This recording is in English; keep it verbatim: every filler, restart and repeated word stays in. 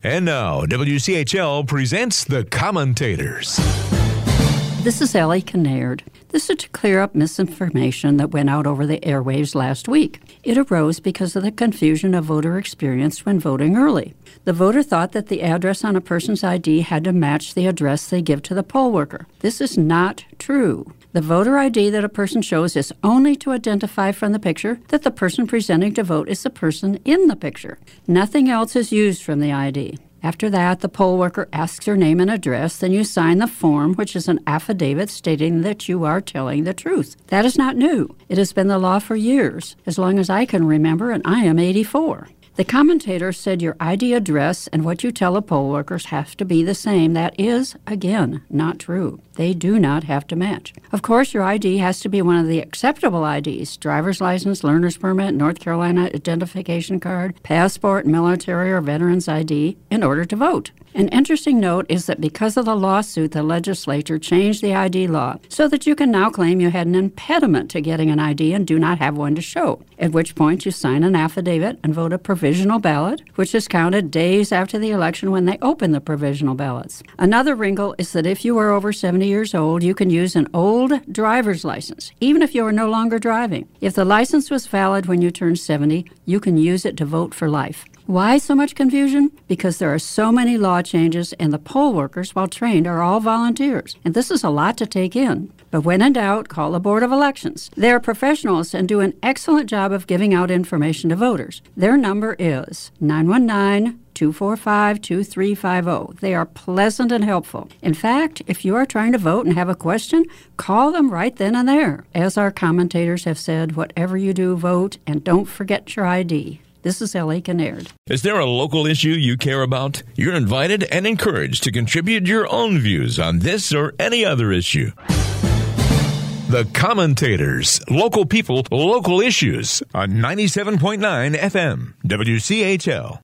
And now, W C H L presents The Commentators. This is Ellie Kinnaird. This is to clear up misinformation that went out over the airwaves last week. It arose because of the confusion a voter experienced when voting early. The voter thought that the address on a person's I D had to match the address they give to the poll worker. This is not true. The voter I D that a person shows is only to identify from the picture that the person presenting to vote is the person in the picture. Nothing else is used from the I D. After that, the poll worker asks your name and address, then you sign the form, which is an affidavit stating that you are telling the truth. That is not new. It has been the law for years, as long as I can remember, and I am eighty-four. The commentator said your I D address and what you tell the poll workers have to be the same. That is, again, not true. They do not have to match. Of course, your I D has to be one of the acceptable I Ds, driver's license, learner's permit, North Carolina identification card, passport, military or veteran's I D, in order to vote. An interesting note is that because of the lawsuit, the legislature changed the I D law so that you can now claim you had an impediment to getting an I D and do not have one to show, at which point you sign an affidavit and vote a provisional ballot, which is counted days after the election when they open the provisional ballots. Another wrinkle is that if you are over seventy years old, you can use an old driver's license, even if you are no longer driving. If the license was valid when you turned seventy, you can use it to vote for life. Why so much confusion? Because there are so many law changes, and the poll workers, while trained, are all volunteers. And this is a lot to take in. But when in doubt, call the Board of Elections. They are professionals and do an excellent job of giving out information to voters. Their number is nine one nine, two four five, two three five zero. They are pleasant and helpful. In fact, if you are trying to vote and have a question, call them right then and there. As our commentators have said, whatever you do, vote, and don't forget your I D. This is Ellie Kinnaird. Is there a local issue you care about? You're invited and encouraged to contribute your own views on this or any other issue. The Commentators, local people, local issues on ninety-seven point nine F M, W C H L.